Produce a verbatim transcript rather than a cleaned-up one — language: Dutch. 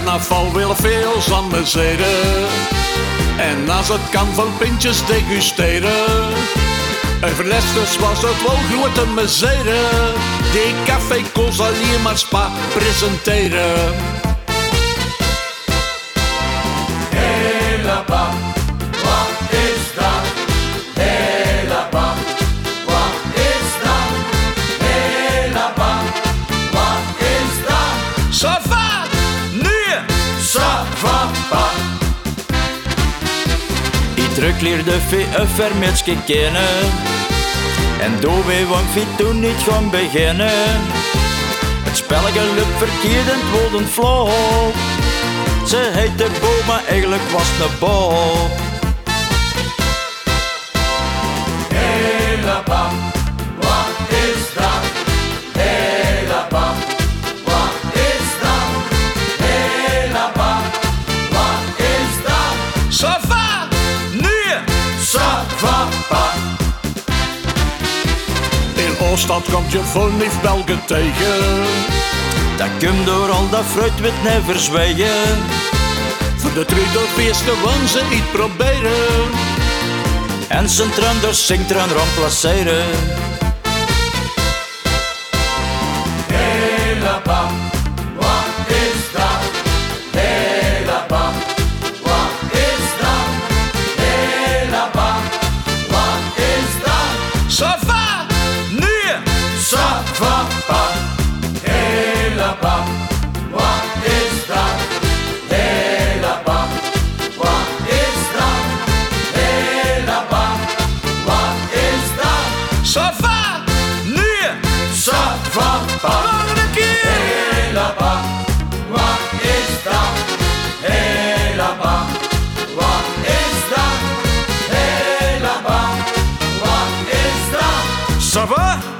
carnaval willen veel zandmezeren. En als het kan van pintjes degusteren. Over Lesters was het wel grote misère. Die café kon alleen maar spa presenteren. Hé là-bas, wat is dat? Hé là-bas, wat is dat? Hé là-bas, wat is dat? Ça va? Nee! Ça va pas. Ik leerde veel vermetske kennen. En doe we want we toen niet gaan beginnen. Het spelletje lukt verkeerd en het wordt een flop. Ze heette Bo, maar eigenlijk was het een Bob. Hé là-bas, wat is dat? Hé là-bas, wat is dat? Hé là-bas, wat is dat? Ça va? Nee! Ça va pas. In Ooststad komt je vol lief Belgen tegen. Dat komt door al dat fruit wit never zwijgen. Voor de trudelfeesten willen ze iets proberen. En zijn tranders zingt er aan remplaceren. Hé là-bas, wat is dat? Hé là-bas, wat is dat? Hé là-bas, wat is dat? Ça va? Nee! Ça va pas. Hé là-bas, wat is dat? Hé là-bas, wat is dat? Hé là-bas, wat is dat? Ça va? Nee! Ça va pas. Nog een keer! Hé là-bas, wat is dat? Hé là-bas, wat is dat? Hé là-bas, wat is dat? Ça va?